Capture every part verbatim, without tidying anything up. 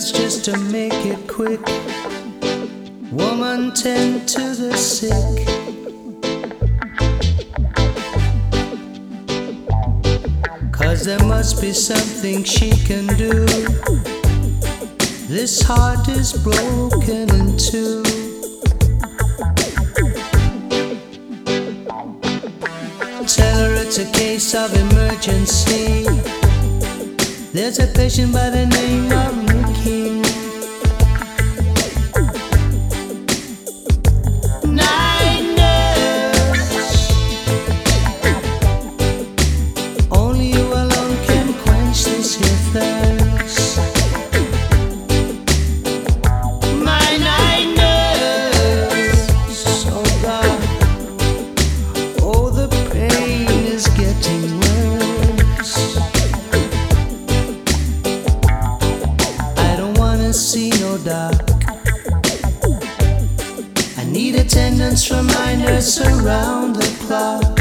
nurse just to make it quick. Woman, tend to the sick. Cause there must be something she can do. This heart is broken in two. Tell her it's a case of emergency. There's a patient by the name of Mickey. Night nurse, only you alone can quench this here thirst. My night nurse, oh God, oh the pain is getting worse. See no dark. I need attendance from my nurse around the clock.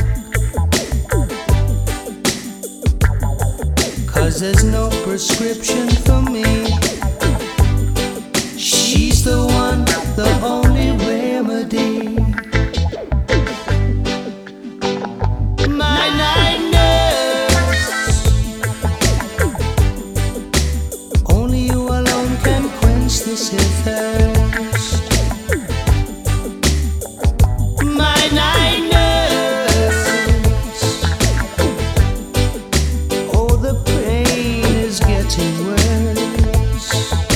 Cause there's no prescription for me. She's the one, the only remedy. My night nurse, only you alone can quench this here thirst. My night nurse, oh the pain is getting worse.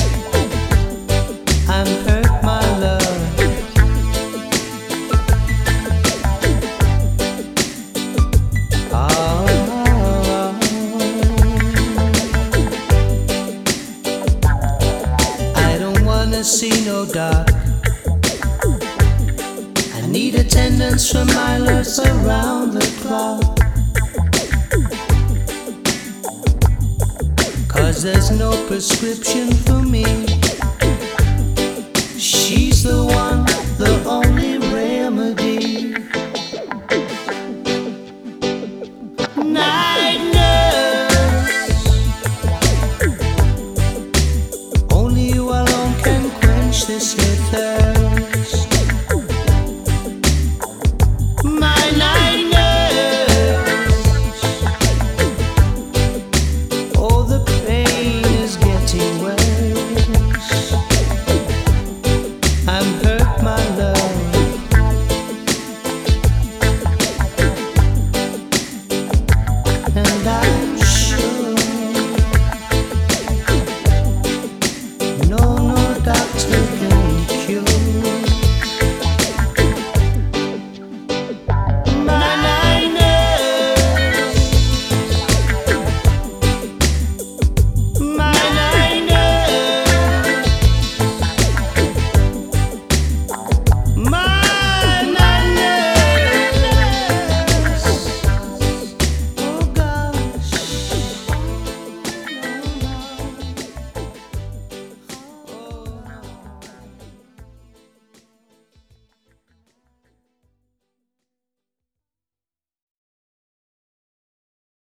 I'm hurt, my love. Oh, see no dark. I need attendance from my nurse around the clock. Cause there's no prescription for me. She's the one, the only remedy. Night nurse, only you alone can quench this here thirst.